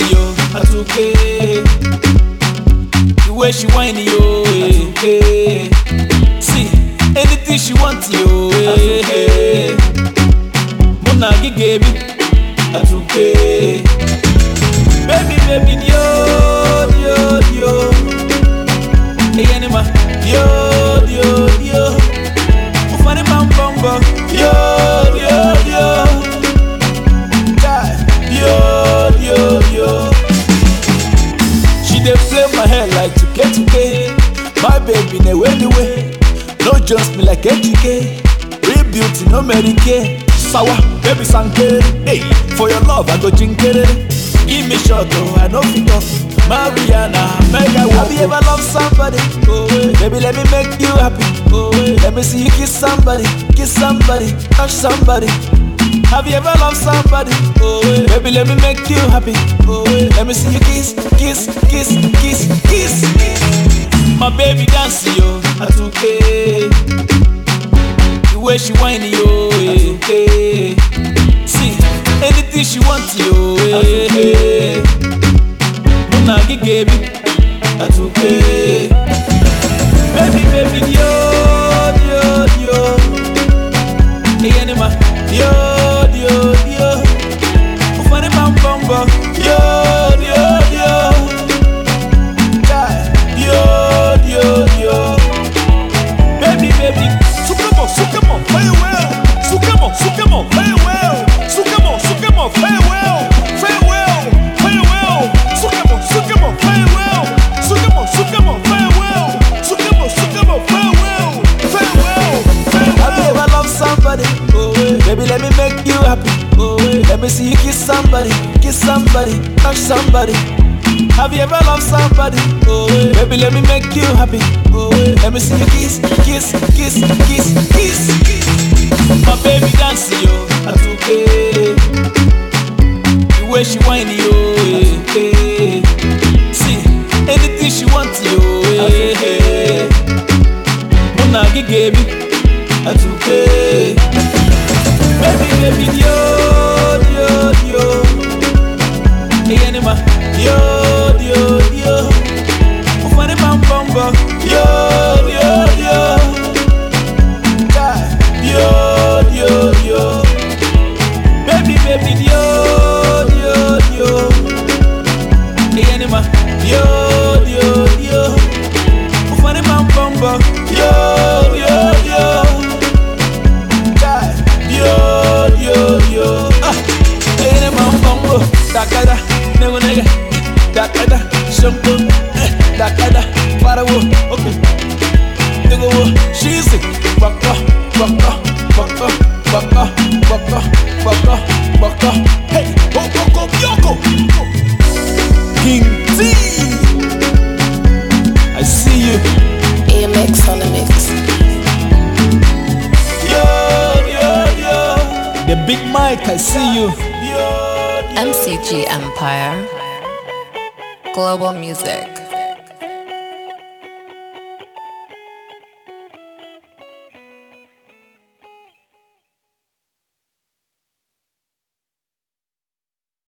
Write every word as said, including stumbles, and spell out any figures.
yo, that's okay. The way she whine yo, that's okay. See, anything she wants yo, that's okay. Mona gigebe, that's okay. Baby, baby, yo, yo, yo. Hey, anima, yo, yo, yo. Ufani bam bam bam, yo, yo, yo. Yo, yo, yo. She dey play my hair like two K two K. My baby ne way the way. No just me like H K. Real beauty, no Medicare. Sour, baby sanke. Hey, for your love I go jinkere. Give me shot, oh, I know fit off. Mariana, mega walk. Have you ever loved somebody? Oh, baby, let me make you happy. Oh, let me see you kiss somebody, kiss somebody, touch somebody. Have you ever loved somebody? Oh, baby, let me make you happy. Oh, let me see you kiss, kiss, kiss, kiss, kiss. My baby dance, yo, that's okay. The way she whine, yo, that's okay. See, anything she wants, yo, that's okay. Mona gigebe, that's okay. Baby, baby, yo, yo, yo. Hey, anima, yo. Yo, yo, ufane bam bam bam, yo, yo, yo, yo, yo, yo, baby, baby, sukamo, sukamo, very well, sukamo, sukamo, very well, sukamo, sukamo, very well, very well, very well, sukamo, sukamo, very well, sukamo, sukamo, very well, sukamo, sukamo, very well, very well, very well. Have you ever loved somebody? Oh, baby, let me make you happy. Oh, let me see you kiss somebody, kiss somebody, touch somebody. Have you ever loved somebody? Oh, baby, let me make you happy. Oh, let me see you kiss, kiss, kiss, kiss, kiss. My baby dance, yo, that's okay. The way she whine, yo, okay. See, anything she wants, yo, okay. Mona gigebe, that's okay. Baby, baby, yo, yo, yo. Hey, anima, yo, yo, yo. Ufane bam bam bam, yo, yo, yo. Yo, yo, yo. Baby, baby, yo, yo, yo. Hey, anima, yo, yo, yo. Ufane bam bam bam, yo, yo, yo. Yo, yo, yo. Ah, hey, mama, mama, dakada, nego nega, dakada, shampoo, dakada, farawo, okay. Nego wo, she's it, baka, baka, baka, baka, baka, baka, baka. Hey, go, go, go, yoko. King T, I see you. A M X on the mix. The Big Mike, I see you. M C G Empire Global Music.